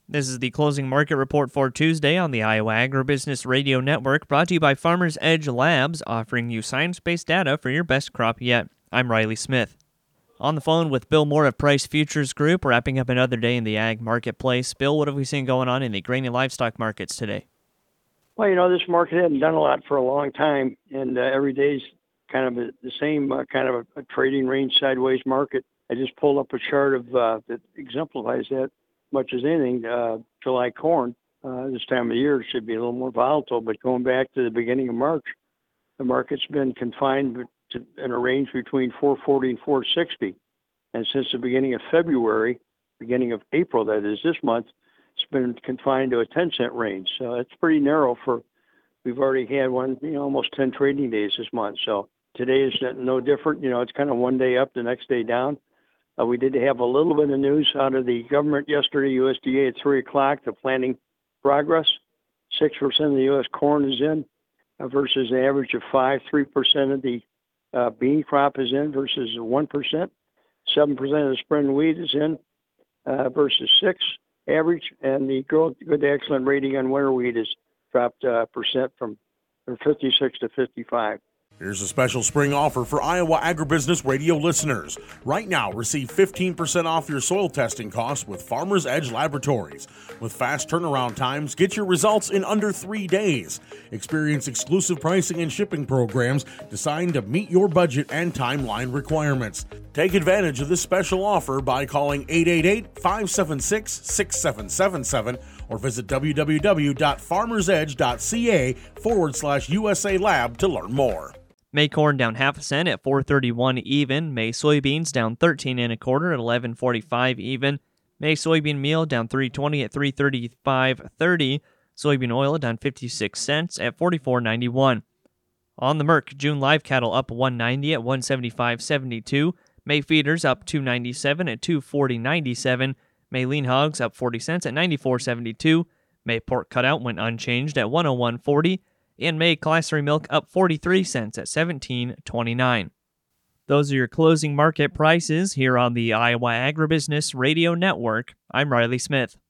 This is the closing market report for Tuesday on the Iowa Agribusiness Radio Network, brought to you by Farmers Edge Labs, offering you science-based data for your best crop yet. I'm Riley Smith. On the phone with Bill Moore of Price Futures Group, wrapping up another day in the ag marketplace. Bill, what have we seen going on in the grain and livestock markets today? Well, this market hadn't done a lot for a long time, and every day's kind of the same kind of a trading range sideways market. I just pulled up a chart of that exemplifies that much as anything. July corn this time of year should be a little more volatile, but going back to the beginning of March, the market's been confined in a range between 440 and 460. And since the beginning of February, beginning of April, that is this month, it's been confined to a 10-cent range. So it's pretty narrow we've already had almost 10 trading days this month. So today is no different. It's kind of one day up, the next day down. We did have a little bit of news out of the government yesterday, USDA at 3 o'clock, the planting progress. 6% of the U.S. corn is in versus an average of 3% of the bean crop is in versus 1%. 7% of the spring wheat is in versus 6% average. And the good to excellent rating on winter wheat has dropped percent from 56 to 55. Here's a special spring offer for Iowa Agribusiness Radio listeners. Right now, receive 15% off your soil testing costs with Farmers Edge Laboratories. With fast turnaround times, get your results in under 3 days. Experience exclusive pricing and shipping programs designed to meet your budget and timeline requirements. Take advantage of this special offer by calling 888-576-6777 or visit www.farmersedge.ca/USA Lab to learn more. May corn down half a cent at $4.31 even. May soybeans down 13 1/4 at $11.45 even. May soybean meal down 3.20 at $3.35.30. Soybean oil down 56 cents at $44.91. On the Merck, June live cattle up 190 at 175.72. May feeders up 297 at 240.97. May lean hogs up 40 cents at 94.72. May pork cutout went unchanged at 101.40. And May Class 3 milk up 43 cents at $17.29. Those are your closing market prices here on the Iowa Agribusiness Radio Network. I'm Riley Smith.